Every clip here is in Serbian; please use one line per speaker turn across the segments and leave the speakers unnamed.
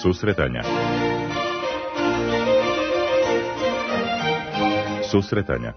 Susretanja. Susretanja.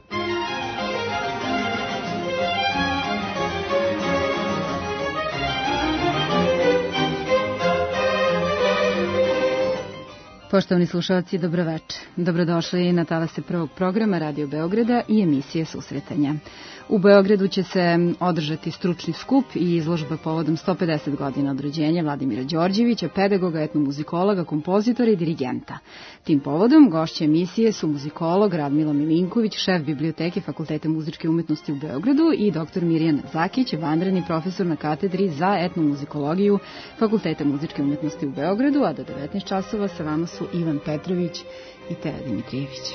Poštovani slušalci, dobroveče. Dobrodošli na talase prvog programa Radio Beograda i emisije Susretanja. U Beogradu će se održati stručni skup i izložba povodom 150 godina od rođenja Vladimira Đorđevića, pedagoga, etnomuzikologa, kompozitora i dirigenta. Tim povodom gošće emisije su muzikolog Radmilo Milinković, šef biblioteke Fakulteta muzičke umetnosti u Beogradu i dr. Mirjana Zakić, vanredni profesor na katedri za etnomuzikologiju Fakulteta muzičke umetnosti u Beogradu, a do 19 časova sa vama su Ivan Petrović i Teja Dimitrijević.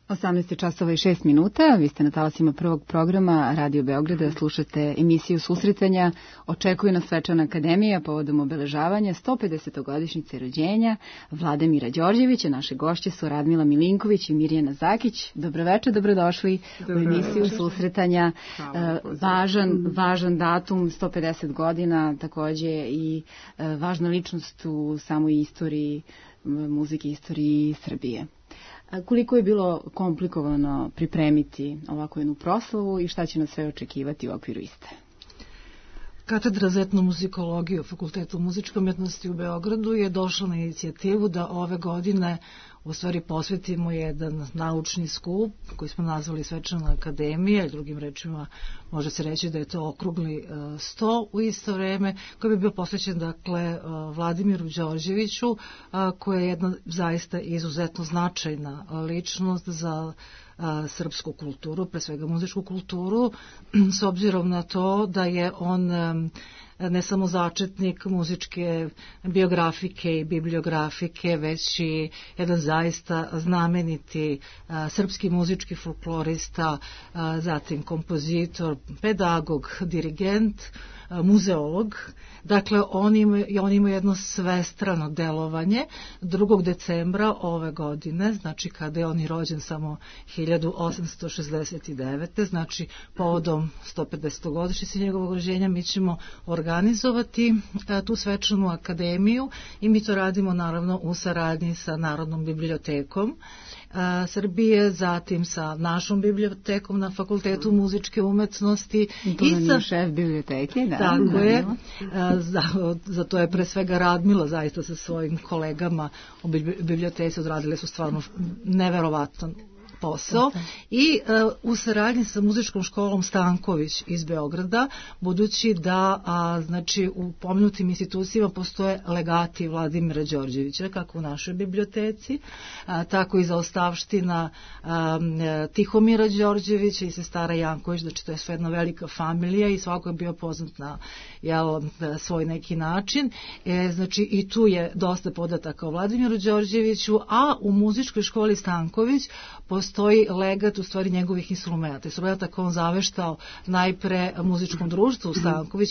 18 časova i 6 minuta, vi ste na talasima prvog programa Radio Beograda, slušate emisiju Susretanja. Očekuje nas svečana akademija povodom obeležavanja 150. godišnjice rođenja Vladimira Đorđevića. Naše gošće su Radmila Milinković i Mirjana Zakić. Dobroveče, dobrodošli u emisiju Susretanja. Važan datum, 150 godina, takođe i važna ličnost u samoj istoriji muzike, istoriji Srbije. Koliko je bilo komplikovano pripremiti ovako jednu proslavu i šta će nas sve očekivati u okviru iste?
Katedra za etnomuzikologiju Fakultetu muzičke umetnosti u Beogradu je došla na inicijativu da ove godine u stvari posvetimo jedan naučni skup koji smo nazvali Svečana akademija, drugim rečima može se reći da je to okrugli sto u isto vreme, koji bi bio posvećen dakle Vladimiru Đorđeviću, koja je jedna zaista izuzetno značajna ličnost za srpsku kulturu, pre svega muzičku kulturu, s obzirom na to da je on ne samo začetnik muzičke biografike i bibliografike, već i jedan zaista znameniti srpski muzički folklorista, zatim kompozitor, pedagog, dirigent, muzeolog. Dakle, on ima jedno svestrano delovanje. 2. decembra ove godine, znači kada je on i rođen samo 1869. Znači, povodom 150. godišnjice njegovog rođenja mi ćemo organizovati tu svečanu akademiju i mi to radimo naravno u saradnji sa Narodnom bibliotekom Srbije, zatim sa našom bibliotekom na Fakultetu muzičke umetnosti.
I sa šef biblioteke, da.
Tako je. Za to je pre svega Radmila zaista sa svojim kolegama u biblioteci odradile su stvarno neverovatan posao i u saradnji sa muzičkom školom Stanković iz Beograda, budući da znači u pomenutim institucijama postoje legati Vladimira Đorđevića, kako u našoj biblioteci, tako i zaostavština Tihomira Đorđevića i sestara Janković, znači to je sve jedna velika familija i svako je bio poznat na svoj neki način. Znači i tu je dosta podataka o Vladimiru Đorđeviću, a u muzičkoj školi Stanković postoji legat u stvari njegovih instrumenta koje on zaveštao najpre muzičkom društvu Stanković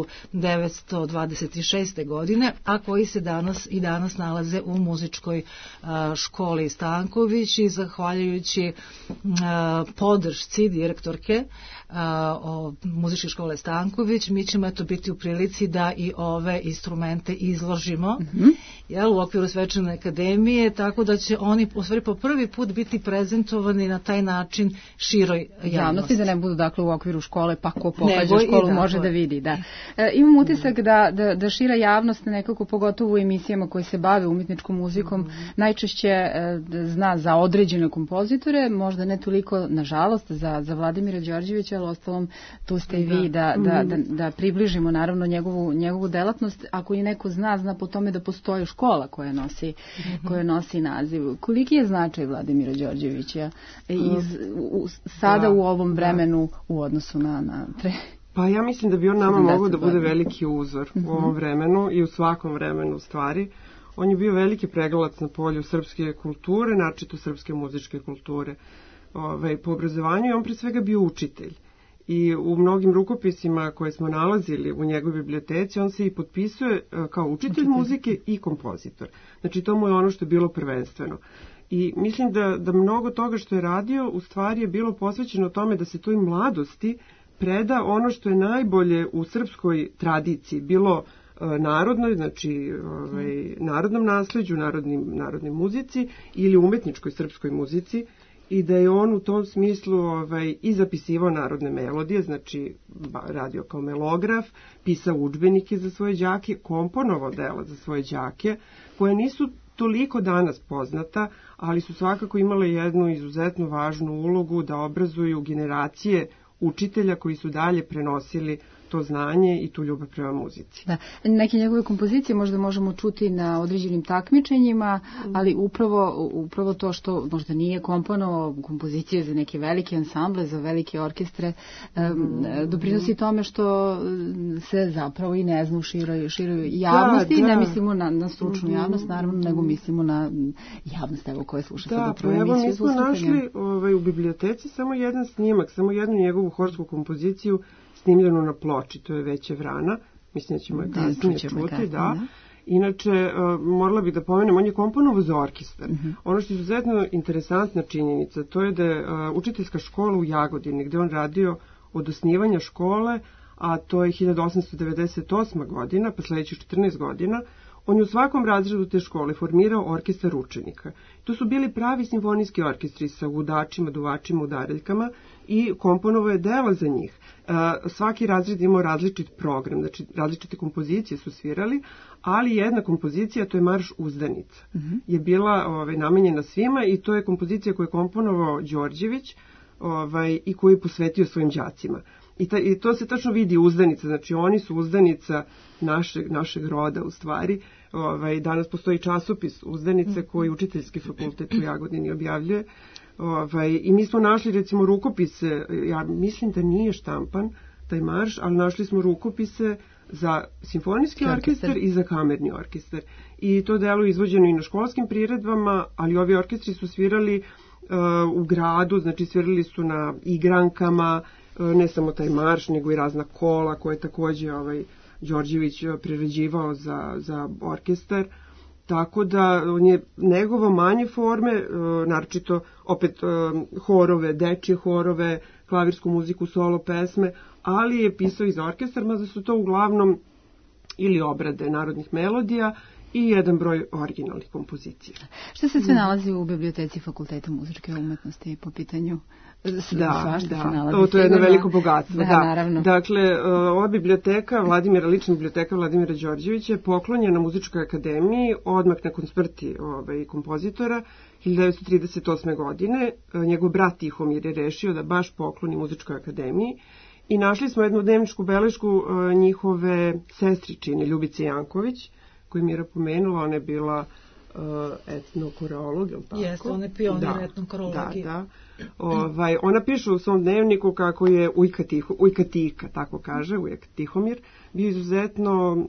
1926. godine, a koji se danas nalaze u muzičkoj školi Stanković i zahvaljujući podršci direktorke muzičke škole Stanković, mi ćemo biti u prilici da i ove instrumente izložimo u okviru svečane akademije, tako da će oni u stvari po prvi put biti prezentovani na taj način široj javnosti.
Da ne budu dakle u okviru škole, pa ko pohađa školu može da vidi. Da. Imam utisak da šira javnost nekako, pogotovo u emisijama koje se bave umetničkom muzikom, najčešće zna za određene kompozitore, možda ne toliko, nažalost, za Vladimira Đorđevića, ali ostalom tu ste i vi da približimo naravno njegovu delatnost. Ako i neko zna po tome da postoji škola koja nosi naziv. Koliki je značaj Vladimira Đorđevića sada u ovom vremenu u odnosu na
Pa ja mislim da bi on nama mogao da bude veliki uzor u ovom vremenu i u svakom vremenu u stvari. On je bio veliki pregalac na polju srpske kulture, naročito srpske muzičke kulture. Po obrazovanju je on pre svega bio učitelj. I u mnogim rukopisima koje smo nalazili u njegovoj biblioteci, on se i potpisuje kao učitelj muzike i kompozitor. Znači, to mu je ono što je bilo prvenstveno. I mislim da mnogo toga što je radio, u stvari je bilo posvećeno tome da se toj mladosti preda ono što je najbolje u srpskoj tradiciji, bilo narodnoj, znači narodnom nasleđu, narodnoj muzici ili umetničkoj srpskoj muzici, i da je on u tom smislu i zapisivao narodne melodije, znači radio kao melograf, pisao udžbenike za svoje đake, komponovao dela za svoje đake, koje nisu toliko danas poznata, ali su svakako imale jednu izuzetno važnu ulogu da obrazuju generacije učitelja koji su dalje prenosili to znanje i tu ljubav prema muzici.
Da. Neke njegove kompozicije možda možemo čuti na određenim takmičenjima, ali upravo to što možda nije komponovao kompozicije za neke velike ansamble, za velike orkestre, doprinosi tome što se zapravo i ne zna u široj javnosti. Ne mislimo na stručnu javnost, naravno, nego mislimo na javnost koja sluša sad upravo emisiju.
Mi smo našli u biblioteci samo jedan snimak, samo jednu njegovu horsku kompoziciju snimljenu na ploči, to je Veće vrana, mislim da ćemo je kasnije čuti, da. Inače, morala bih da pomenem, on je komponovao za orkestar. Ono što je izuzetno interesantna činjenica, to je da je učiteljska škola u Jagodini, gde on radio od osnivanja škole, a to je 1898. godina, pa sledećih 14 godina, on je u svakom razredu te škole formirao orkestar učenika. To su bili pravi simfonijski orkestri sa gudačima, duvačima, udareljkama i komponovao je dela za njih. Svaki razred imao različit program, znači različite kompozicije su svirali, ali jedna kompozicija, to je Marš uzdanica, je bila namenjena svima i to je kompozicija koju je komponovao Đorđević i koju je posvetio svojim đacima. I to se tačno vidi uzdanica, znači oni su uzdanica našeg roda u stvari. Danas postoji časopis Uzdanice koji učiteljski fakultet u Jagodini objavljuje. I mi smo našli recimo rukopise, ja mislim da nije štampan taj marš, ali našli smo rukopise za simfonijski orkestar i za kamerni orkestar. I to delo je izvođeno i na školskim priredbama, ali ovi orkestri su svirali u gradu, znači svirali su na igrankama, ne samo taj marš, nego i razna kola koje je takođe Đorđević priređivao za orkestar. Tako da on je negovo manje forme, naročito opet horove, dečje horove, klavirsku muziku, solo pesme, ali je pisao i za orkestar, mada su to uglavnom ili obrade narodnih melodija i jedan broj originalnih kompozicija.
Šta se sve nalazi u biblioteci Fakulteta muzičke umetnosti po pitanju?
To je jedno veliko bogatstvo.
Naravno.
Dakle, ova biblioteka, lična biblioteka Vladimira Đorđevića je poklonjena Muzičkoj akademiji odmah nakon smrti kompozitora 1938. godine. Njegov brat Tihomir je rešio da baš pokloni Muzičkoj akademiji i našli smo jednu dnevničku belešku njihove sestričine Ljubice Janković, koju Mira pomenula, ona je bila etnokoreolog, je li tako?
Jeste, ona je pionir etnokoreologije.
Da. Ona piše u svom dnevniku kako je Ujka Tika, tako kaže, Ujak Tihomir, bio izuzetno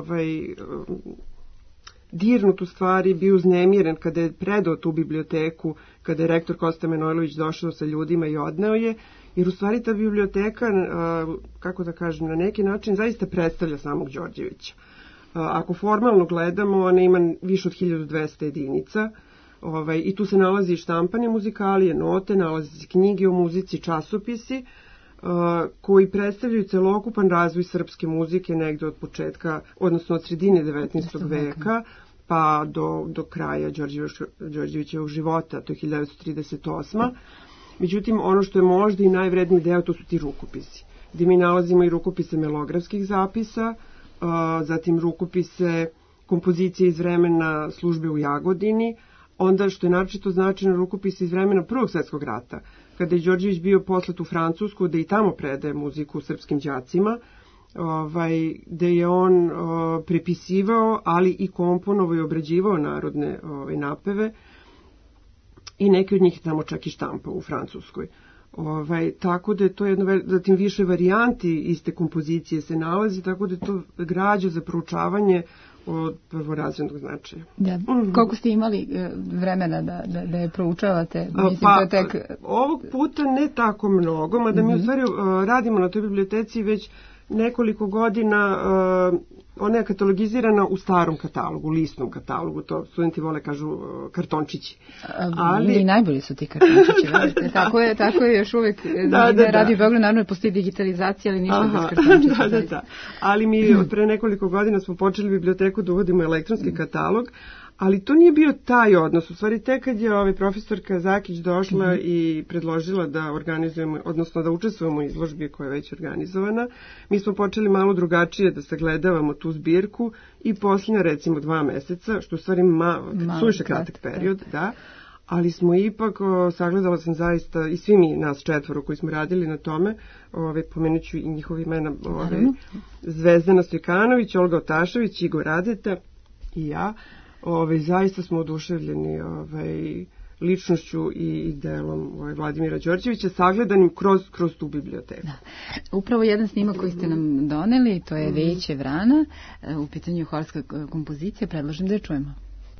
dirnut u stvari, bio uznemiren kada je predao tu biblioteku, kada je rektor Kosta Manojlović došao sa ljudima i odneo je, jer u stvari ta biblioteka, kako da kažem, na neki način zaista predstavlja samog Đorđevića. Ako formalno gledamo, ona ima više od 1200 jedinica i tu se nalazi štampane muzikalije, note, nalazi se knjige o muzici, časopisi koji predstavljaju celokupan razvoj srpske muzike negde od početka, odnosno od sredine 19. veka pa do kraja Đorđevićevog života, to je 1938. Međutim, ono što je možda i najvredniji deo, to su ti rukopisi, gde mi nalazimo i rukopise melografskih zapisa, zatim rukopise kompozicije iz vremena službe u Jagodini, onda što je naročito značajno rukopise iz vremena Prvog svjetskog rata, kada je Đorđević bio poslat u Francusku, da i tamo predaje muziku srpskim đacima, gde je on prepisivao, ali i komponovao i obrađivao narodne napeve i neki od njih je tamo čak i štampao u Francuskoj. Tako da je to jedno, zatim više varijanti iste kompozicije se nalazi, tako da je to građa za proučavanje od prvorazrednog značaja.
Da. Koliko ste imali vremena da je proučavate?
Ovog puta ne tako mnogo, mada mi u stvari radimo na toj biblioteci već nekoliko godina. Ona je katalogizirana u starom katalogu, listnom katalogu, to studenti vole kažu kartončići.
I najbolji su ti kartončići. Tako je još uvijek. Radio Beograd, naravno postoji digitalizacija, ali ništa bez kartončića.
Da. Ali mi od pre nekoliko godina smo počeli biblioteku da uvodimo elektronski katalog, ali to nije bio taj odnos. U stvari, tek kad je profesorka Zakić došla i predložila da organizujemo, odnosno da učestvujemo u izložbi koja je već organizovana, mi smo počeli malo drugačije da sagledavamo tu zbirku i posljednja recimo 2 meseca, što u stvari suviše kratak period, da. ali smo ipak, sagledala sam zaista, i svi mi, nas 4 koji smo radili na tome, pomenut ću i njihovi imena, Zvezdana Stojkanović, Olga Otašević, Igor Radeta i ja, zaista smo oduševljeni ličnošću i delom Vladimira Đorđevića, sagledanim kroz tu biblioteku.
Da. Upravo jedan snimak koji ste nam doneli, to je Veće vrana, u pitanju horska kompozicija, predlažem da je čujemo.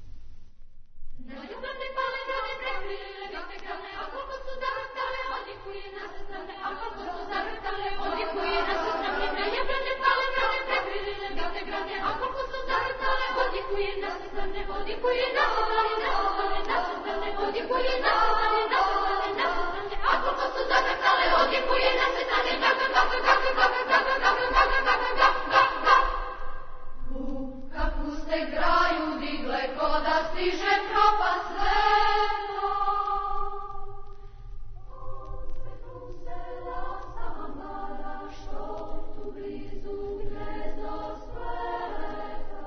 Kakvu ste graju digle, ko da stiže propast sveta. Usela sama mlada, što tu blizu gnezdo sveta.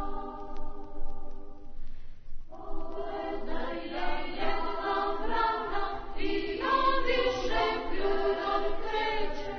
Pogledaj je jedna vrana i on više pljunom kreće.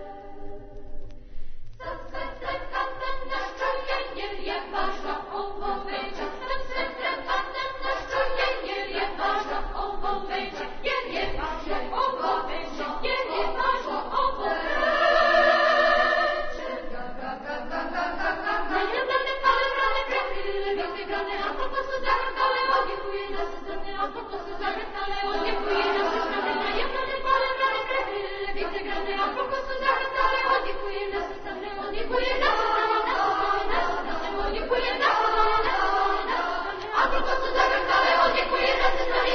Sad sve trebate naš čovjek jer je važno ovo veće. Sad sve trebate naš čovjek jer je važno ovo veće. Jer je važno ovo veće. Jer je važno ovo veće. Najljubljene pale vrane prekrile vite grane. A koliko su zavrtale odjekuje da se zrne. A koliko su zavrtale odjekuje da se zrne. Najljubljene pale vrane prekrile vite grane. A koliko su zavrtale odjekuje da se zrne. Odjekuje da se zrne. Odjekuje da se zrne. A koliko su zavrtale odjekuje da se zrne.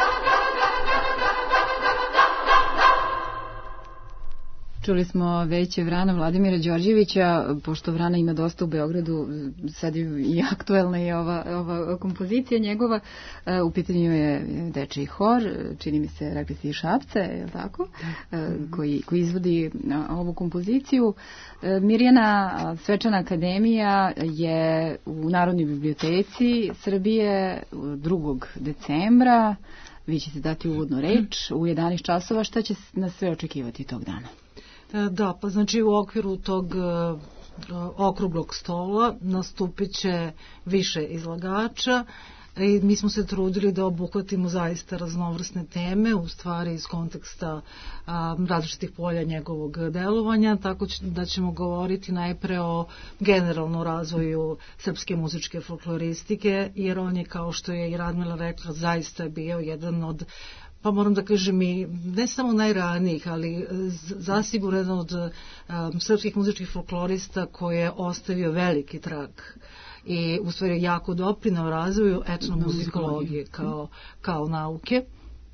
Čuli smo Veće vrana Vladimira Đorđevića, pošto vrana ima dosta u Beogradu, sad je i aktuelna je ova kompozicija njegova, u pitanju je dečiji hor, čini mi se, rekli ste i Šapce, je li tako, koji izvodi ovu kompoziciju. Mirjana Svečana akademija je u Narodnoj biblioteci Srbije 2. decembra, vi ćete dati uvodnu reč u 11 časova, šta će nas sve očekivati tog dana?
Da, pa znači u okviru tog okruglog stola nastupit će više izlagača i mi smo se trudili da obuhvatimo zaista raznovrsne teme, u stvari iz konteksta različitih polja njegovog delovanja, tako da ćemo govoriti najpre o generalnom razvoju srpske muzičke folkloristike, jer on je, kao što je i Radmila rekla, zaista bio jedan od, pa moram da kažem, i ne samo najranijih, ali zasigurno od srpskih muzičkih folklorista koji je ostavio veliki trag i u stvari jako doprineo razvoju etnomuzikologije kao nauke.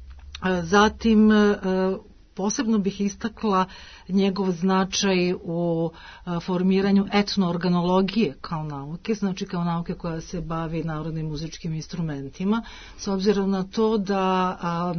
Zatim posebno bih istakla njegov značaj u formiranju etnoorganologije kao nauke, znači kao nauke koja se bavi narodnim muzičkim instrumentima, s obzirom na to da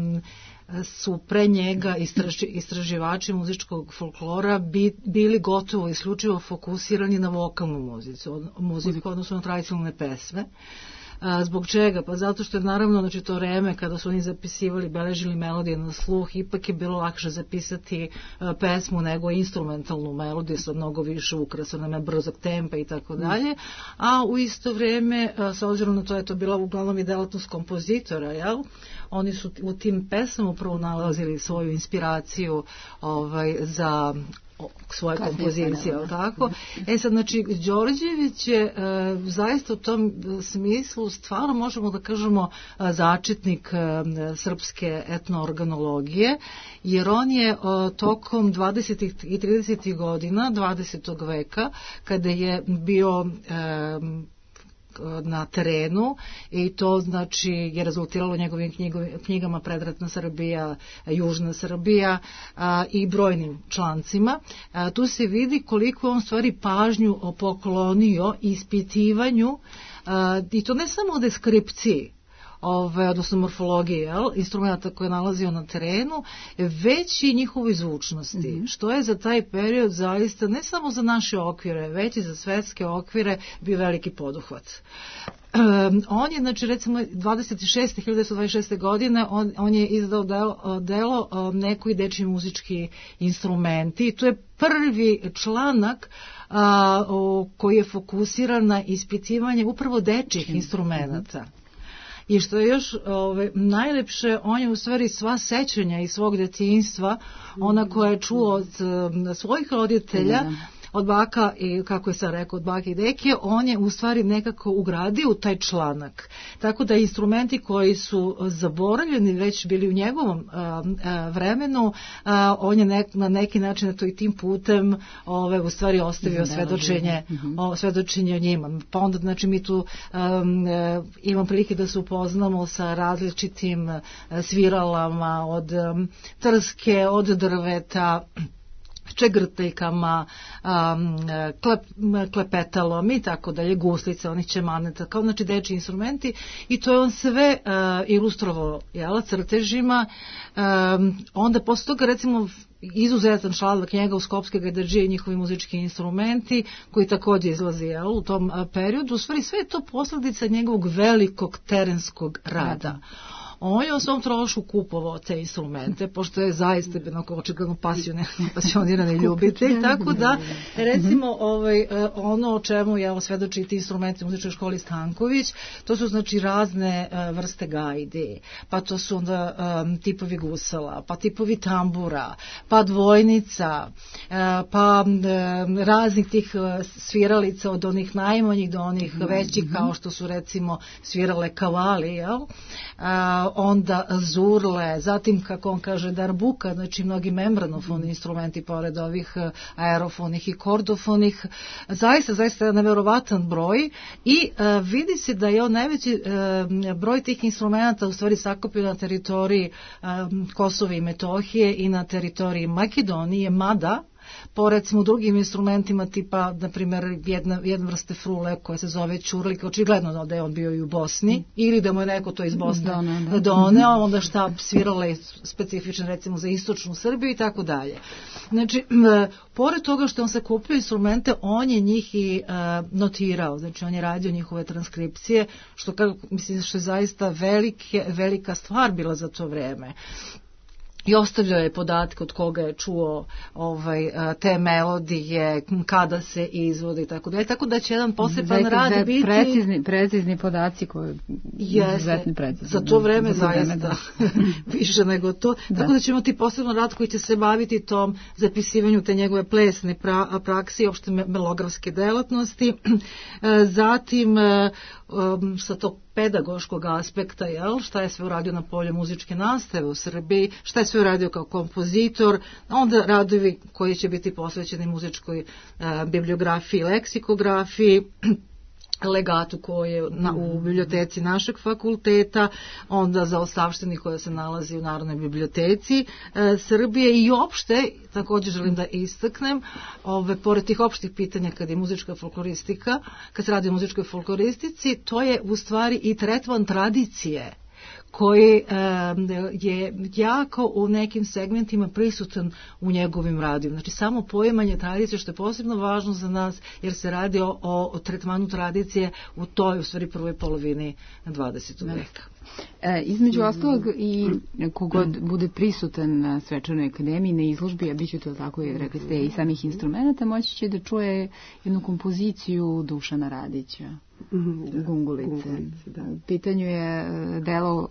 su pre njega istraživači muzičkog folklora bili gotovo isključivo fokusirani na vokalnu muziku, odnosno na tradicionalne pesme. Zbog čega? Pa zato što je naravno, znači, to vreme kada su oni zapisivali, beležili melodije na sluh, ipak je bilo lakše zapisati pesmu nego instrumentalnu melodiju sa mnogo više ukrasa, nama brzog tempa i tako dalje, a u isto vreme, s obzirom na to je to bila uglavnom i delatnost kompozitora, jel? Oni su u tim pesmama upravo nalazili svoju inspiraciju za svoje kompozicije, tako? Sad, znači, Đorđević je zaista u tom smislu stvarno možemo da kažemo začetnik srpske etnoorganologije, jer on je tokom 20. i 30. godina 20. veka, kada je bio na terenu i to znači je rezultiralo njegovim knjigama Predratna Srbija, Južna Srbija i brojnim člancima. Tu se vidi koliko on stvari pažnju poklonio ispitivanju i to ne samo o deskripciji, odnosno morfologije, instrumenta koje je nalazio na terenu, već i njihovoj zvučnosti, što je za taj period zaista ne samo za naše okvire, već i za svetske okvire bio veliki poduhvat. On je, znači, recimo, 1926. godine, on je izdao delo Neko i dečiji muzički instrumenti. I to je prvi članak koji je fokusiran na ispitivanje upravo dečjih instrumenta. I što je još najlepše, on je u stvari sva sećanja iz svog detinjstva, ona koja je čuo od svojih roditelja, od baka i, kako je sad rekao, od bake i deke, on je u stvari nekako ugradio u taj članak. Tako da instrumenti koji su zaboravljeni već bili u njegovom vremenu, on je na neki način na to i tim putem u stvari ostavio svedočenje o njima. Pa onda, znači, mi tu imam prilike da se upoznamo sa različitim sviralama od trske, od drveta, čegrtajkama, klepetalom i tako dalje, guslice, onih ćemaneta, kao, znači, dečji instrumenti, i to je on sve ilustrovao crtežima. Onda posle toga, recimo, izuzetan članak knjega Uskopske gajdarđije i njihovi muzički instrumenti, koji takođe izlazi u tom periodu. U stvari sve je to posledica njegovog velikog terenskog rada. On je o svom trošku kupovao te instrumente, pošto je zaista očigledno pasionirani ljubitelj, tako da, recimo, ono o čemu je svedoči ti instrumenti u muzičkoj školi Stanković, to su, znači, razne vrste gajdi, pa to su onda tipovi gusala, pa tipovi tambura, pa dvojnica, pa raznih tih sviralica, od onih najmanjih do onih većih, kao što su, recimo, svirale kavali, onda zurle, zatim, kako on kaže, darbuka, znači mnogi membranofoni instrumenti pored ovih aerofonih i kordofonih, zaista neverovatan broj, i vidi se da je on najveći broj tih instrumenta u stvari sakupio na teritoriji Kosova i Metohije i na teritoriji Makedonije, mada po, recimo, drugim instrumentima, tipa, na primjer, jedna vrste frule koja se zove ćurlik, očigledno da je on bio i u Bosni, ili da mu je neko to iz Bosne doneo, onda šta svirale specifičan, recimo, za istočnu Srbiju i tako dalje. Znači, pored toga što on se kupio instrumente, on je njih i notirao, znači on je radio njihove transkripcije, što, mislim, što je zaista velika stvar bila za to vreme. I ostavljao je podatke od koga je čuo te melodije, kada se izvode i tako dalje. Tako da će jedan poseban rad biti...
Precizni podaci koji izuzetno precizni.
Za to vreme zaista više nego to. Tako da ćemo ti poseban rad koji će se baviti tom zapisivanju te njegove plesne praksi i opšte melografske delatnosti. Zatim sa tog pedagoškog aspekta, šta je sve uradio na polju muzičke nastave u Srbiji, šta je sve uradio kao kompozitor, onda radovi koji će biti posvećeni muzičkoj bibliografiji i leksikografiji, legatu koji je u biblioteci našeg fakulteta, onda za ostavštini koja se nalazi u Narodnoj biblioteci Srbije, i opšte, također želim da istaknem, pored tih opštih pitanja kad je muzička folkloristika, kad se radi o muzičkoj folkloristici, to je u stvari i tretman tradicije koji je jako u nekim segmentima prisutan u njegovim radima. Znači, samo poimanje tradicije, što je posebno važno za nas, jer se radi o tretmanu tradicije u toj, u stvari, prvoj polovini 20. veka.
Između ostalog, i kogod bude prisutan na Svečanoj akademiji na izložbi, a bit će to tako, rekli ste, i samih instrumenta, moći će da čuje jednu kompoziciju Dušana Radića, Gungulice. U pitanju je delo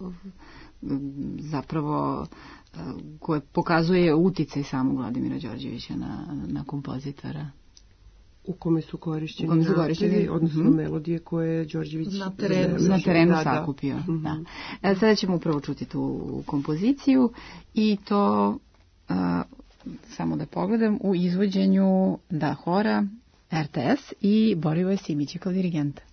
zapravo koje pokazuje uticaj samog Vladimira Đorđevića na kompozitora.
U kome su korišćeni napevi, odnosno melodije koje je Đorđević
na terenu sakupio. Sada ćemo upravo čuti tu kompoziciju, i to, samo da pogledam, u izvođenju hora RTS i Borivoje Simića kao dirigenta.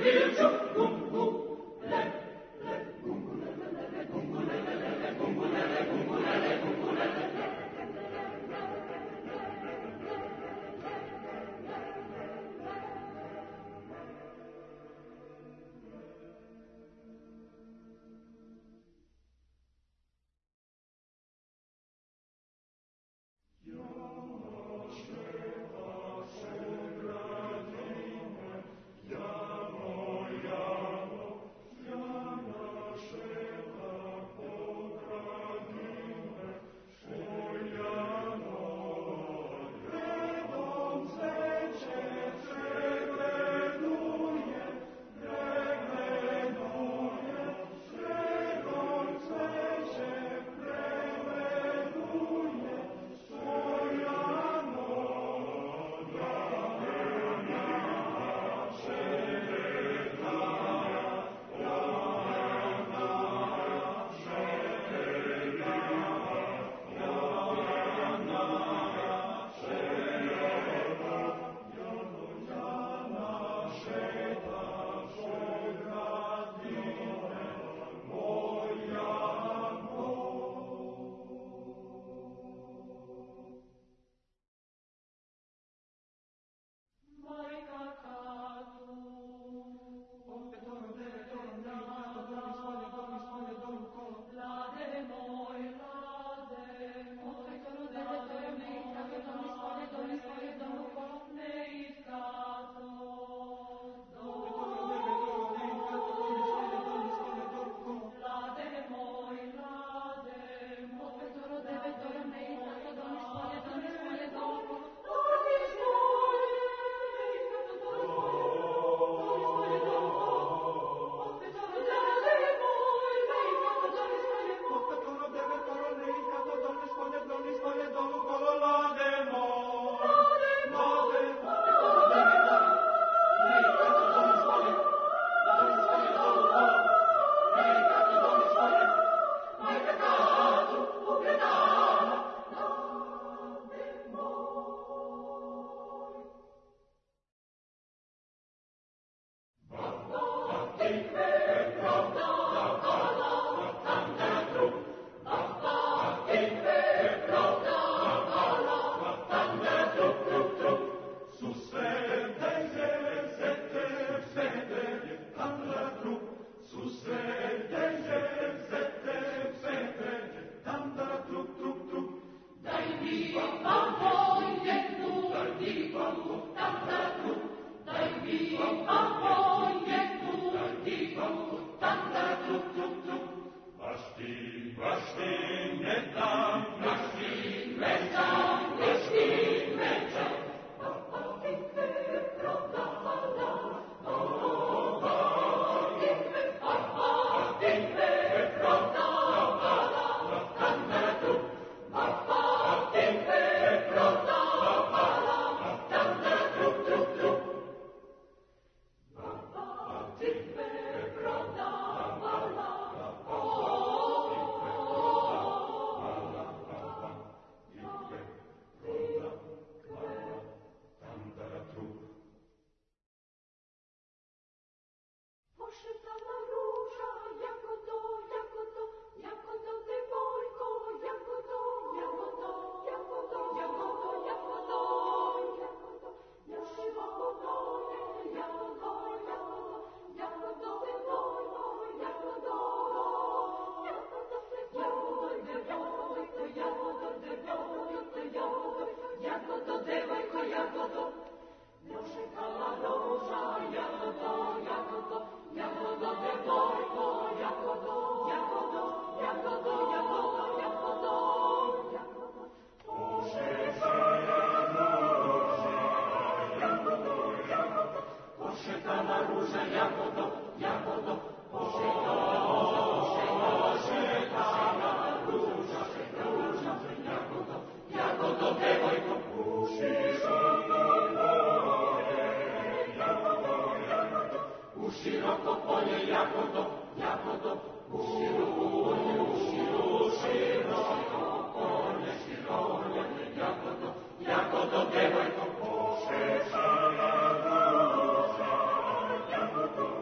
Jagodo, devojko, pušiš, jagodo,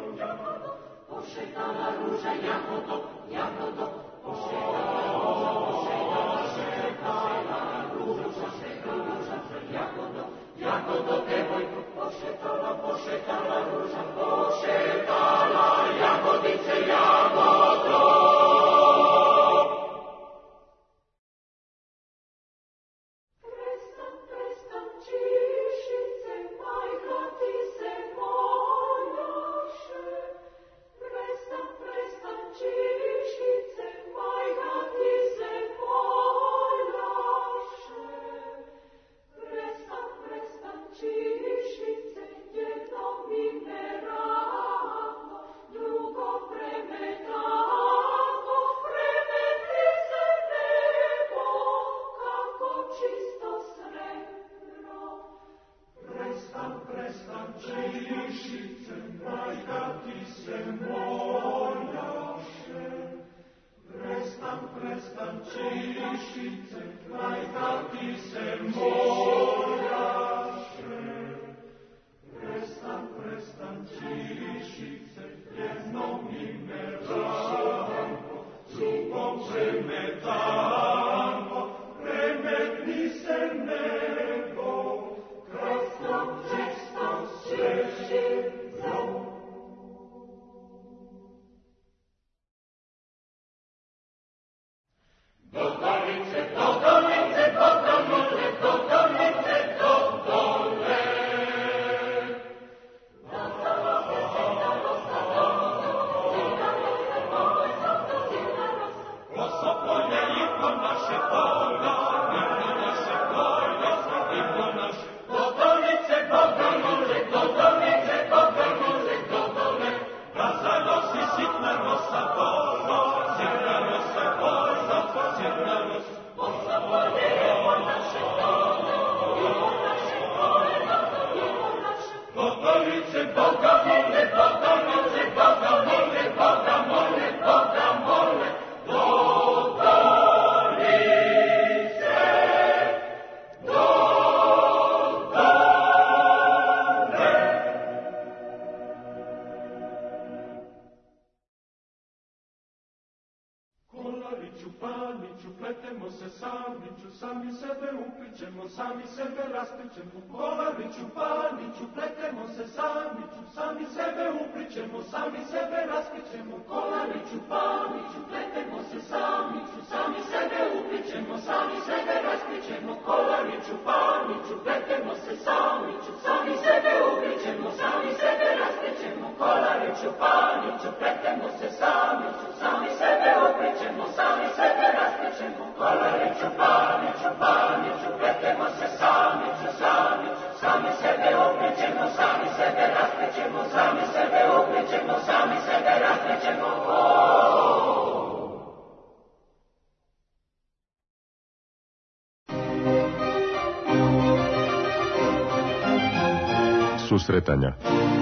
Susretanja.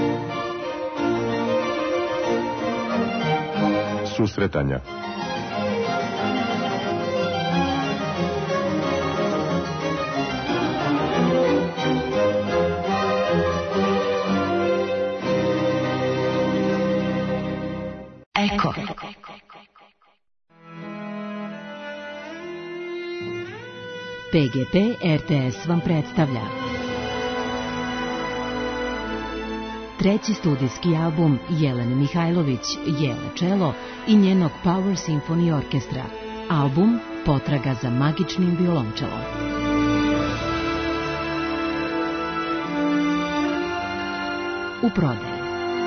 Susretanja.
Eko. PGP RTS vam predstavlja treći studijski album Jelene Mihajlović, Jele Čelo i njenog Power Symphony Orkestra. Album Potraga za magičnim violončelom. U prodaji.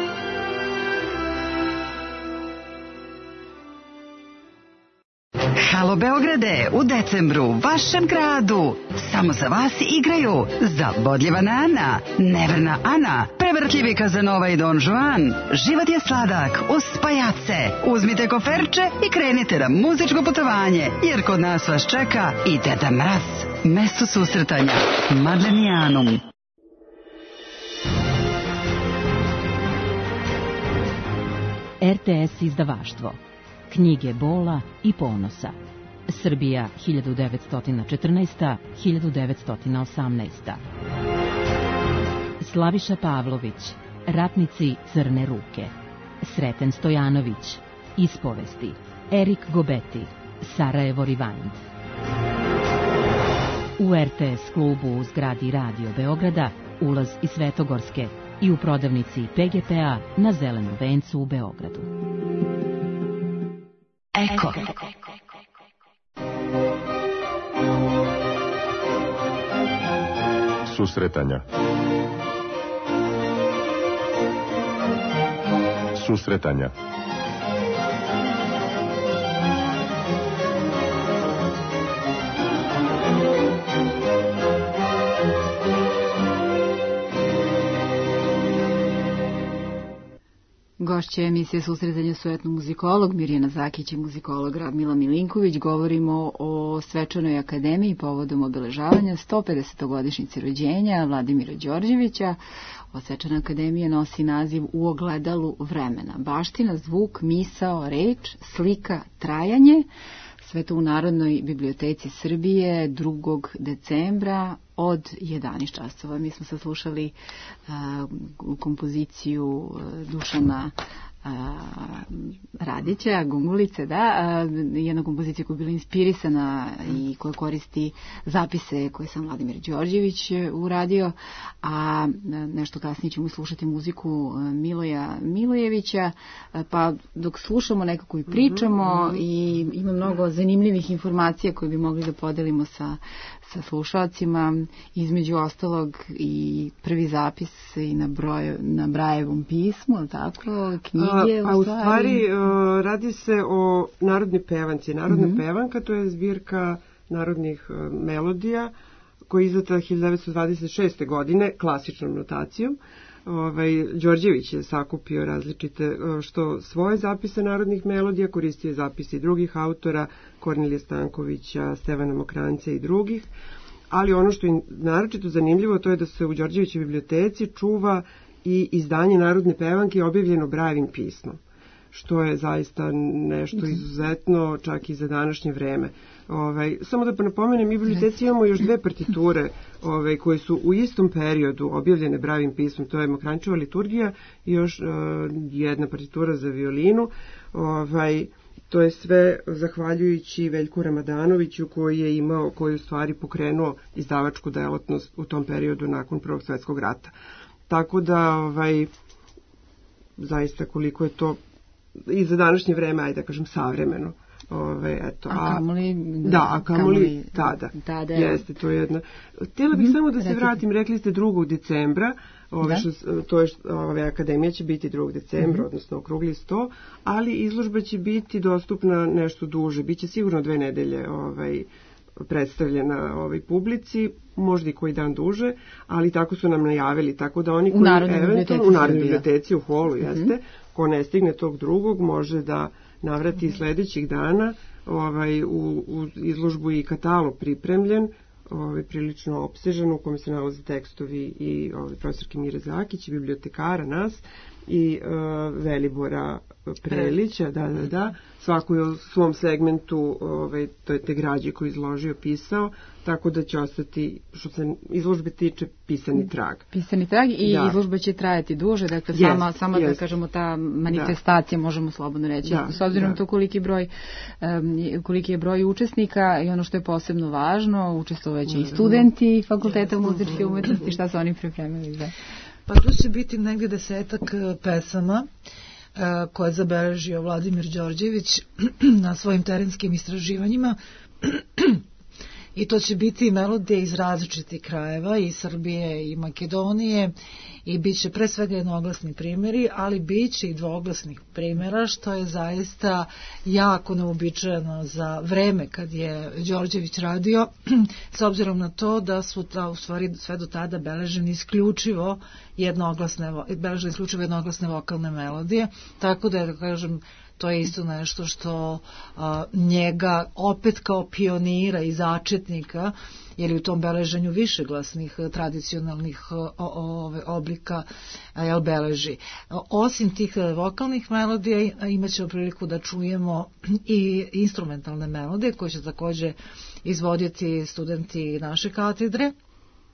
Halo Beograde, u decembru u vašem gradu samo za vas igraju Zabodljiva Nana, Neverna Ana, Prevrtljivi Kazanova i Don Juan. Život je sladak uz pajace. Uzmite koferče i krenite na muzičko putovanje, jer kod nas vas čeka i Deda Mraz. Mesto susretanja Madlenijanum.
RTS izdavaštvo. Knjige bola i ponosa. Srbija 1914-1918. Slaviša Pavlović, Ratnici Crne ruke. Sreten Stojanović, Ispovesti, Erik Gobeti, Sarajevo Rewind. U RTS klubu u zgradi Radio Beograda ulaz iz Svetogorske i u prodavnici PGP-a na Zelenom vencu u Beogradu.
Eko.
Susretanja. Susretanja.
Gošća emisije Susretanja su etnomuzikolog Mirjana Zakić i muzikolog Radmila Milinković. Govorimo o Svečanoj akademiji povodom obeležavanja 150. godišnjice rođenja Vladimira Đorđevića. Svečana akademija nosi naziv U ogledalu vremena. Baština, zvuk, misao, reč, slika, trajanje. Sve to u Narodnoj biblioteci Srbije 2. decembra od 11 časova. Mi smo sad slušali kompoziciju Dušana Radića, Gungulice, da, jedna kompozicija koja je bila inspirisana i koja koristi zapise koje sam Vladimir Đorđević uradio, a nešto kasnije ćemo slušati muziku Miloja Milojevića, pa dok slušamo nekako i pričamo i ima mnogo zanimljivih informacija koje bi mogli da podelimo sa slušalcima, između ostalog i prvi zapis i na Brajevom pismu, tako, knjige.
U stvari radi se o narodnoj pevanci. Narodna pevanka, to je zbirka narodnih melodija koja je izdata 1926. godine klasičnom notacijom. Đorđević je sakupio različite što svoje zapise narodnih melodija, koristio zapise i drugih autora, Kornelija Stankovića, Stevana Mokranca i drugih, ali ono što je naročito zanimljivo to je da se u Đorđevićevoj biblioteci čuva i izdanje narodne pevanke objavljeno Brajevim pismom, što je zaista nešto izuzetno čak i za današnje vreme. Samo da napomenem, mi u biblioteci imamo još dve partiture koje su u istom periodu objavljene Brajevim pismom, to je Mokrančeva liturgija i još jedna partitura za violinu. To je sve zahvaljujući Veljku Ramadanoviću koji je u stvari pokrenuo izdavačku delatnost u tom periodu nakon Prvog svjetskog rata. Tako da, zaista koliko je to i za današnje vreme, ajde da kažem, savremeno.
A
kamoli tada. Jeste, to je jedna. Htjela bih samo da se vratim, rekli ste 2. decembra, akademija će biti 2. decembra, odnosno okrugli 100, ali izložba će biti dostupna nešto duže, biće sigurno 2 nedelje predstavljena publici, možda i koji dan duže, ali tako su nam najavili, tako da oni koji eventualno u Narodnoj biblioteci u holu, jeste, ko ne stigne tog 2. može da navrati sledećih dana u izložbu i katalog pripremljen, prilično opsežan, u kome se nalaze tekstovi i profesorke Mire Zakić, bibliotekara nas i Velibora Prelića, svako je u svom segmentu to je te građe koju izložio, pisao, tako da će ostati, što se izložbe tiče, pisani trag.
Pisani trag i izložba će trajati duže, dakle sama da kažemo ta manifestacija, možemo slobodno reći, s obzirom to koliki je broj učesnika i ono što je posebno važno, učestvovaće i studenti Fakulteta muzičke umetnosti, šta su oni pripremili za?
Pa tu će biti negdje 10 pesama koje je zabeležio Vladimir Đorđević na svojim terenskim istraživanjima i to će biti melodije iz različitih krajeva, i Srbije i Makedonije, i bit će pre svega jednoglasni primjeri, ali bit će i dvoglasnih primjera, što je zaista jako neobičajeno za vreme kad je Đorđević radio, s obzirom na to da su u stvari sve do tada beležene isključivo jednoglasne vokalne melodije, tako da kažem, to je isto nešto što njega opet kao pionira i začetnika, jer je u tom beleženju višeglasnih tradicionalnih oblika beleži. Osim tih vokalnih melodija imat ćemo priliku da čujemo i instrumentalne melodije koje će također izvoditi studenti naše katedre.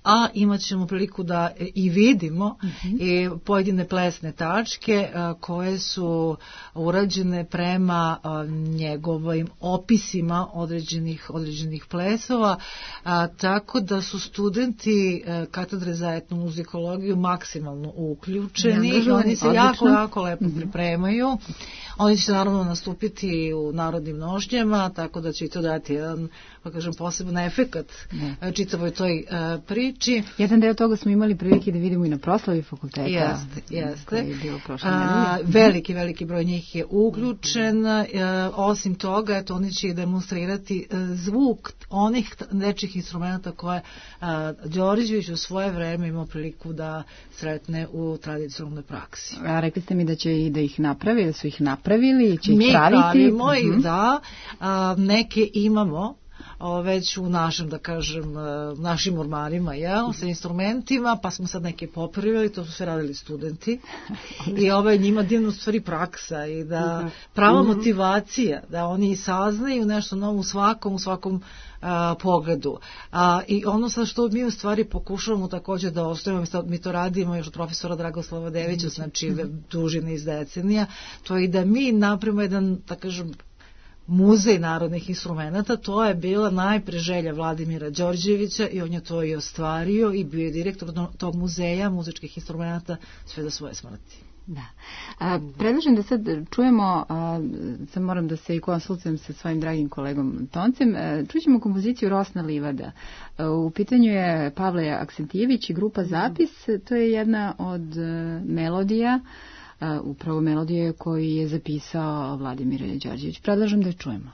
a imat ćemo priliku da i vidimo i pojedine plesne tačke koje su urađene prema njegovim opisima određenih plesova, tako da su studenti katedre za etnomuzikologiju maksimalno uključeni. Oni se jako lepo pripremaju. Oni će naravno nastupiti u narodnim nošnjama, tako da će i to dati jedan, pa kažem, poseban efekat čitavoj toj priči.
Jedan deo toga smo imali prilike da vidimo i na proslavi fakulteta.
Jeste. Veliki broj njih je uključen. Osim toga, eto, oni će demonstrirati zvuk onih nečih instrumenta koje Đorđević u svoje vreme imao priliku da sretne u tradicionalnoj praksi.
A rekli ste mi da će i da ih napravi, da su ih napravili, će ih
mi
praviti?
Mi pravimo ih, da. Neke imamo već u našem, da kažem, našim ormarima, sa instrumentima, pa smo sad neke popravili, to su sve radili studenti i ovo je njima divno stvari praksa i da prava motivacija, da oni saznaju nešto novo u svakom pogledu. I ono sa što mi u stvari pokušavamo također da ostavimo, mi to radimo još od profesora Dragoslava Devića, znači duži niz decenija, to je i da mi napravimo jedan, da kažem, muzej narodnih instrumenta. To je bila najpre želja Vladimira Đorđevića i on je to i ostvario i bio je direktor tog muzeja muzičkih instrumenta sve do svoje smrti.
Da. Predlažem da sad čujemo, sad moram da se i konsultujem sa svojim dragim kolegom Toncem, čućemo kompoziciju Rosna livada. U pitanju je Pavle Aksentijević i grupa Zapis, to je jedna od melodija, upravo melodije koju je zapisao Vladimir Đorđević. Predlažem da je čujemo.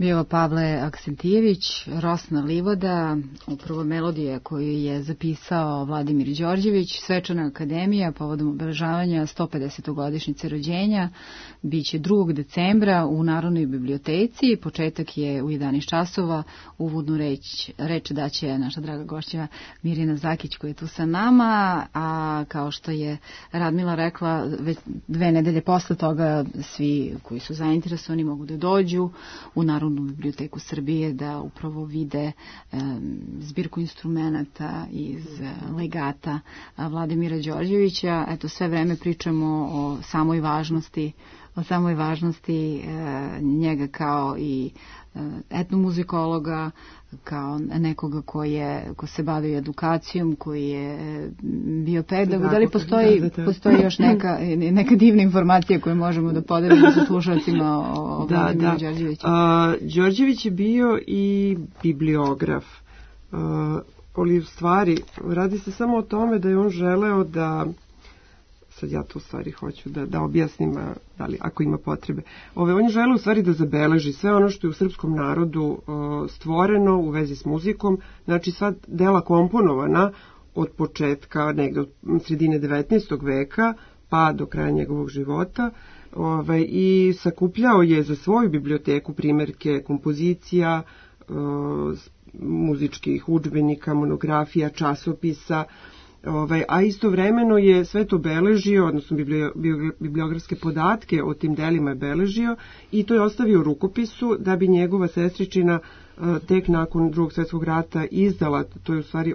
Bio Pavle Aksentijević, Rosna Livoda, upravo melodija koju je zapisao Vladimir Đorđević, Svečana akademija povodom obeležavanja 150. godišnjice rođenja, biće 2. decembra u Narodnoj biblioteci, početak je u 11 časova, uvodnu reč daće naša draga gošća Mirjana Zakić koja je tu sa nama, a kao što je Radmila rekla, već 2 nedelje posle toga svi koji su zainteresovani mogu da dođu u Narodnu biblioteku Srbije da upravo vide zbirku instrumenta iz legata Vladimira Đorđevića. Eto, sve vreme pričamo o samoj važnosti njega kao i etnomuzikologa, kao nekoga ko se bavi edukacijom, koji je bio pedagog. Da li postoji još neka divna informacija koju možemo da podelimo sa slušalcima o Vladimiru Đorđeviću?
Đorđević je bio i bibliograf. Ali u stvari radi se samo o tome da je on želeo da, sad ja to u stvari hoću da objasnim, da li, ako ima potrebe. On je želeo u stvari da zabeleži sve ono što je u srpskom narodu stvoreno u vezi s muzikom, znači sva dela komponovana od početka, negde od sredine 19. veka pa do kraja njegovog života, i sakupljao je za svoju biblioteku primerke kompozicija, muzičkih udžbenika, monografija, časopisa, a istovremeno je sve to beležio, odnosno bibliografske podatke o tim delima je beležio i to je ostavio u rukopisu da bi njegova sestričina tek nakon Drugog svjetskog rata izdala, to je u stvari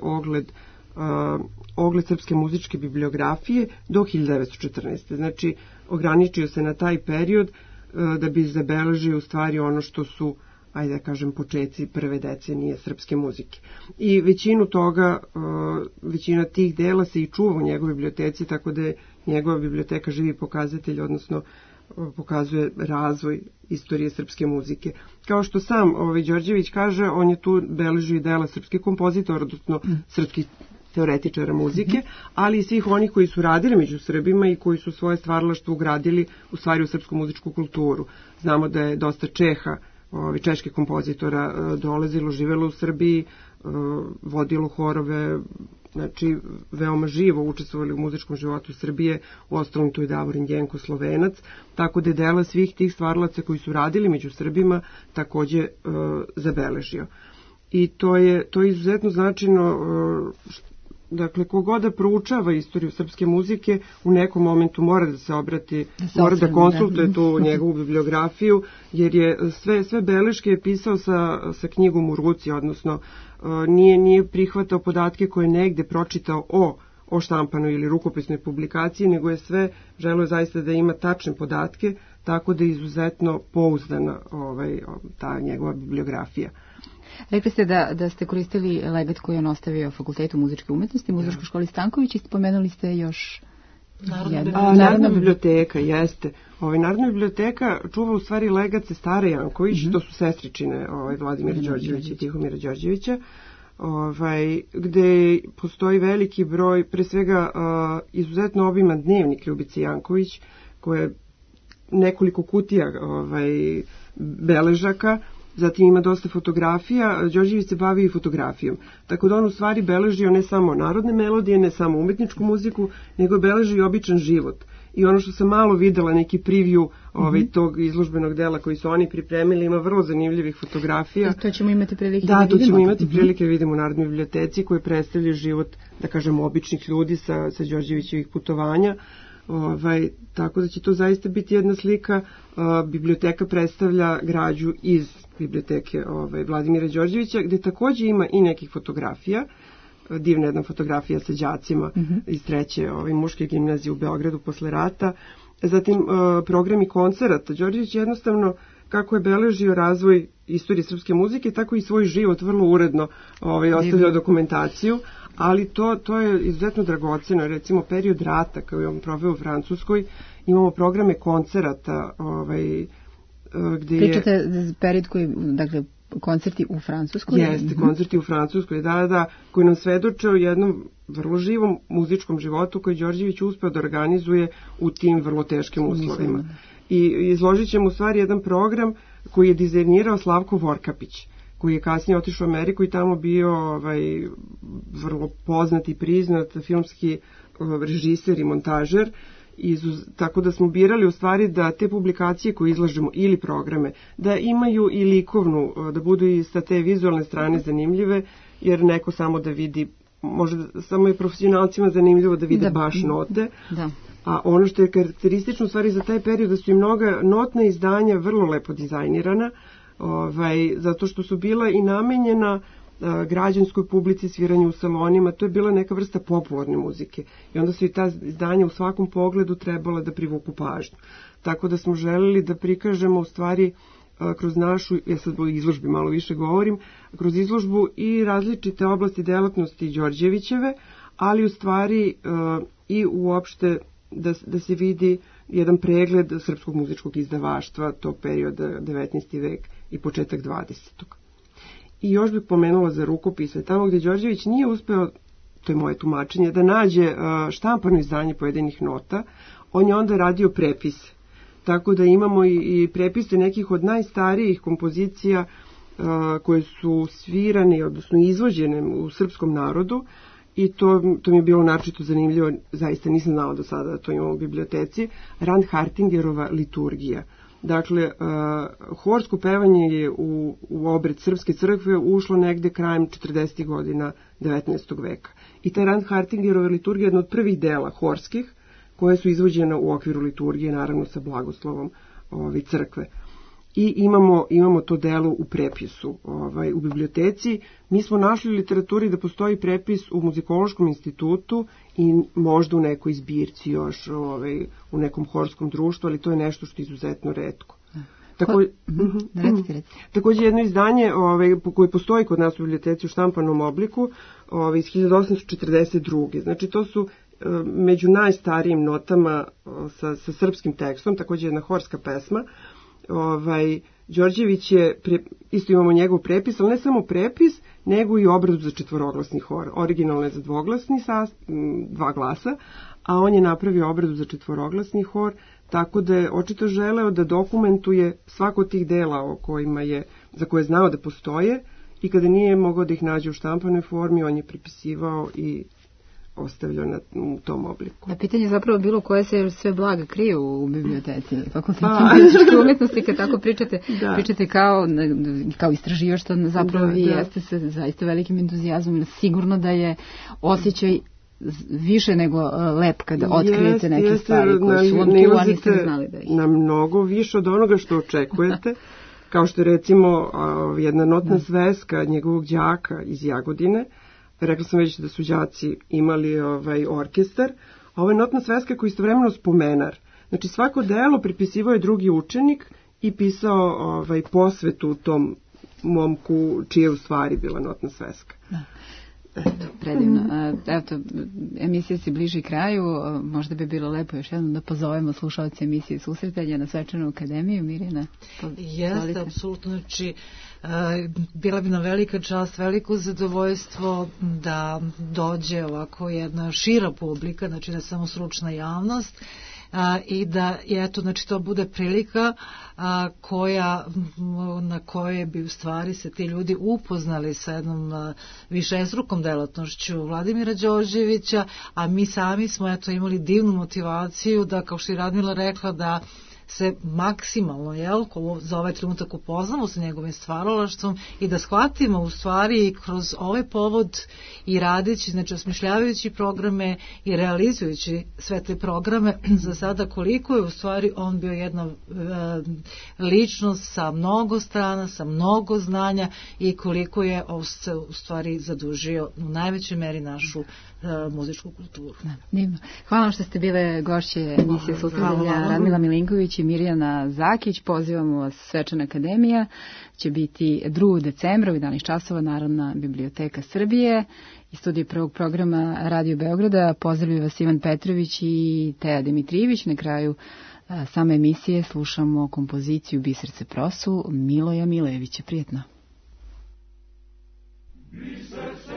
ogled srpske muzičke bibliografije do 1914. Znači, ograničio se na taj period da bi zabeležio u stvari ono što su, ajde da kažem, početci prve decenije srpske muzike. I većina tih dela se i čuva u njegovoj biblioteci, tako da je njegova biblioteka živi pokazatelj, odnosno pokazuje razvoj istorije srpske muzike. Kao što sam Đorđević kaže, on je tu beležio i dela srpskih kompozitora, odnosno srpskih teoretičara muzike, ali i svih onih koji su radili među Srbima i koji su svoje stvaralaštvo ugradili u stvari u srpsku muzičku kulturu. Znamo da je dosta Čeha, čeških kompozitora dolazilo, živelo u Srbiji, vodilo horove, znači veoma živo učestvovali u muzičkom životu Srbije, u ostalom tu je Davorin Genko, Slovenac, tako da je dela svih tih stvaralaca koji su radili među Srbima takođe zabeležio. I to je izuzetno značajno. Dakle, kogod da proučava istoriju srpske muzike, u nekom momentu mora da se obrati, mora da konsultuje tu njegovu bibliografiju, jer je sve beleške je pisao sa knjigom u ruci, odnosno nije prihvatao podatke koje je negde pročitao o štampanoj ili rukopisnoj publikaciji, nego je sve želeo zaista da ima tačne podatke, tako da je izuzetno pouzdana ta njegova bibliografija.
Rekli ste da ste koristili legat koji on ostavio Fakultetu muzičke umetnosti, Muzičkoj školi Stanković, i spomenuli ste još
Narodna biblioteka, jeste. Narodna biblioteka čuva u stvari legat Sestare Janković, to su sestričine Vladimira Đorđevića i Tihomira Đorđevića, gde postoji veliki broj, pre svega izuzetno obiman dnevnik Ljubice Janković, koje je nekoliko kutija beležaka. Zatim ima dosta fotografija, Đorđević se bavi i fotografijom. Tako da on u stvari beležio ne samo narodne melodije, ne samo umetničku muziku, nego beleži i običan život. I ono što sam malo videla, neki preview tog izložbenog dela koji su oni pripremili, ima vrlo zanimljivih fotografija.
To ćemo imati prilike da vidimo.
Da, to ćemo imati prilike da vidimo u Narodnoj biblioteci, koje predstavljaju život, da kažemo, običnih ljudi sa Đorđevićevih putovanja. Tako da će to zaista biti jedna slika. Biblioteka predstavlja građu iz biblioteke Vladimira Đorđevića, gde takođe ima i nekih fotografija. Divna jedna fotografija sa đacima iz treće muške gimnazije u Beogradu posle rata. Zatim programi koncerata. Đorđević jednostavno, kako je beležio razvoj istorije srpske muzike, tako i svoj život vrlo uredno ostavljao dokumentaciju, ali to je izuzetno dragoceno. Recimo, period rata koji je on proveo u Francuskoj, imamo programe koncerata gde
Pričate period koji, dakle, koncerti u Francuskoj?
Jeste, koncerti u Francuskoj, da, koji nam svedoče o jednom vrlo živom muzičkom životu koji Đorđević uspeo da organizuje u tim vrlo teškim uslovima. I izložit ćemo u stvari jedan program koji je dizajnirao Slavko Vorkapić, koji je kasnije otišao u Ameriku i tamo bio vrlo poznat i priznat filmski režiser i montažer. Tako da smo birali u stvari da te publikacije koje izlažemo ili programe, da imaju i likovnu, da budu i sa te vizualne strane zanimljive, jer neko samo da vidi, možda samo je profesionalcima zanimljivo da vide baš note, a ono što je karakteristično u stvari za taj period da su i mnoga notna izdanja vrlo lepo dizajnirana, zato što su bila i namenjena građanskoj publici, sviranju u salonima, to je bila neka vrsta popularne muzike i onda su i ta izdanja u svakom pogledu trebala da privuku pažnju. Tako da smo želeli da prikažemo u stvari kroz našu, ja sad o izložbi malo više govorim, kroz izložbu i različite oblasti delatnosti Đorđevićeve, ali u stvari i uopšte da se vidi jedan pregled srpskog muzičkog izdavaštva tog perioda 19. vek i početak 20. I još bih pomenula za rukopise, tamo gde Đorđević nije uspeo, to je moje tumačenje, da nađe štampano izdanje pojedinih nota, on je onda radio prepise. Tako da imamo i prepise nekih od najstarijih kompozicija koje su svirane, odnosno izvođene u srpskom narodu, i to mi je bilo naročito zanimljivo, zaista nisam znala do sada da to imamo u biblioteci, Rand Hartingerova liturgija. Dakle, horsko pevanje je u obred Srpske crkve ušlo negde krajem 40. godina 19. veka. I ta Rand Hartingerova liturgija je jedna od prvih dela horskih, koje su izvođena u okviru liturgije, naravno sa blagoslovom crkve. I imamo to delo u prepisu u biblioteci. Mi smo našli u literaturi da postoji prepis u Muzikološkom institutu i možda u nekoj zbirci još, u nekom horskom društvu, ali to je nešto što je izuzetno retko. Takođe jedno izdanje koje postoji kod nas u biblioteci u štampanom obliku iz 1842. Znači to su među najstarijim notama sa srpskim tekstom, takođe jedna horska pesma. Đorđević je, isto imamo njegov prepis, ali ne samo prepis, nego i obradu za četvoroglasni hor. Originalno je za dvoglasni dva glasa, a on je napravio obradu za četvoroglasni hor, tako da je očito želeo da dokumentuje svako od tih dela o kojima za koje je znao da postoje, i kada nije mogao da ih nađe u štampanoj formi, on je prepisivao i ostavljao u tom obliku.
Da, pitanje je zapravo bilo koje se sve blaga kriju u biblioteci Fakulteta muzičke umetnosti, kad tako pričate kao istraživač, što zapravo vi jeste se zaista velikim entuzijazmom, sigurno da je osjećaj više nego lep kada otkrijete neke stvari koje su vam tu, a niste znali da ih.
Na mnogo više od onoga što očekujete, kao što je recimo jedna notna sveska njegovog đaka iz Jagodine. Rekla sam već da su đaci imali orkestar, a ovo je notna sveska koja je istovremeno spomenar. Znači svako delo pripisivao je drugi učenik i pisao posvetu tom momku čije u stvari bila notna sveska.
Predivno. Eto, emisija se bliži kraju, možda bi bilo lepo još jednom da pozovemo slušalce emisije Susretanja na Svečanu akademiju. Mirjana?
Jeste, apsolutno. Znači, bila bi nam velika čast, veliko zadovoljstvo da dođe ovako jedna šira publika, znači ne samo stručna javnost, i da eto, znači to bude prilika na kojoj bi u stvari se ti ljudi upoznali sa jednom višestrukom delatnošću Vladimira Đorđevića, a mi sami smo eto imali divnu motivaciju da, kao što je Radmila rekla, da se maksimalno za ovaj trenutak upoznamo sa njegovim stvaralaštvom i da shvatimo u stvari kroz ovaj povod i radeći, znači osmišljavajući programe i realizujući sve te programe za sada, koliko je u stvari on bio jedna ličnost sa mnogo strana, sa mnogo znanja i koliko je se u stvari zadužio u najvećoj meri našu muzičku kulturu.
Divno. Hvala vam što ste bile gošće emisije Susretanja. Radmila Milinković i Mirjana Zakić. Pozivamo vas, Svečana akademija će biti 2. decembra u 11 časova, Narodna biblioteka Srbije i studij prvog programa Radio Beograda. Pozdravljaju vas Ivan Petrović i Teja Dimitrijević. Na kraju same emisije slušamo kompoziciju Biserce prosu Miloja Milejevića. Prijetno. Biserce